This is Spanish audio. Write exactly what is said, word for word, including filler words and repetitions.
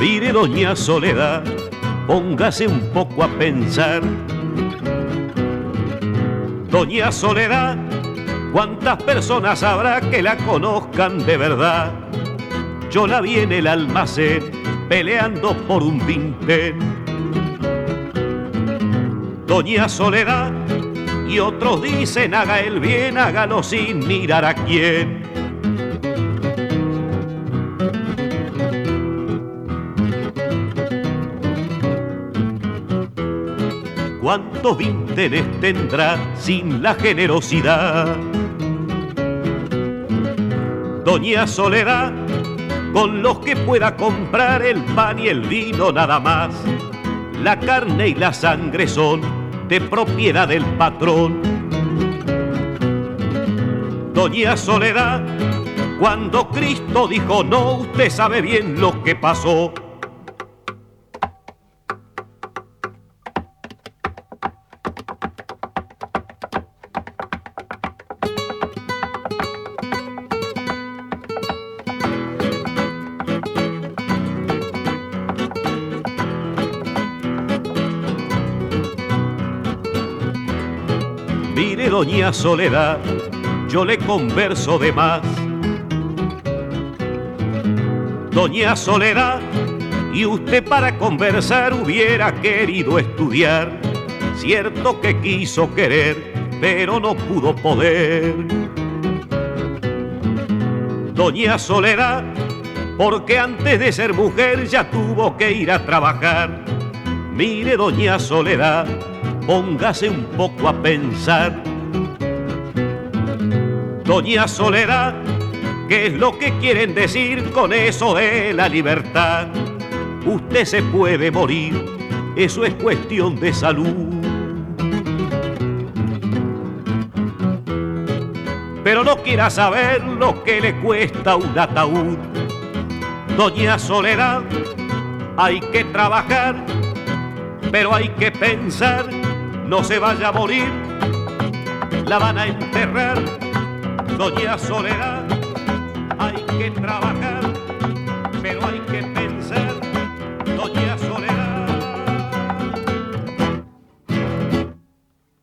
Mire, doña Soledad, póngase un poco a pensar. Doña Soledad, ¿cuántas personas habrá que la conozcan de verdad? Yo la vi en el almacén peleando por un vintén. Doña Soledad, y otros dicen haga el bien, hágalo sin mirar a quién. ¿Cuántos vintenes tendrá sin la generosidad? Doña Soledad, con los que pueda comprar el pan y el vino nada más. La carne y la sangre son de propiedad del patrón. Doña Soledad, cuando Cristo dijo no, usted sabe bien lo que pasó. Mire, doña Soledad, yo le converso de más. Doña Soledad, y usted para conversar hubiera querido estudiar. Cierto que quiso querer, pero no pudo poder. Doña Soledad, porque antes de ser mujer ya tuvo que ir a trabajar. Mire, doña Soledad, póngase un poco a pensar. Doña Soledad, ¿qué es lo que quieren decir con eso de la libertad? Usted se puede morir, eso es cuestión de salud. Pero no quiera saber lo que le cuesta un ataúd. Doña Soledad, hay que trabajar, pero hay que pensar. No se vaya a morir, la van a enterrar. Doña Soledad, hay que trabajar, pero hay que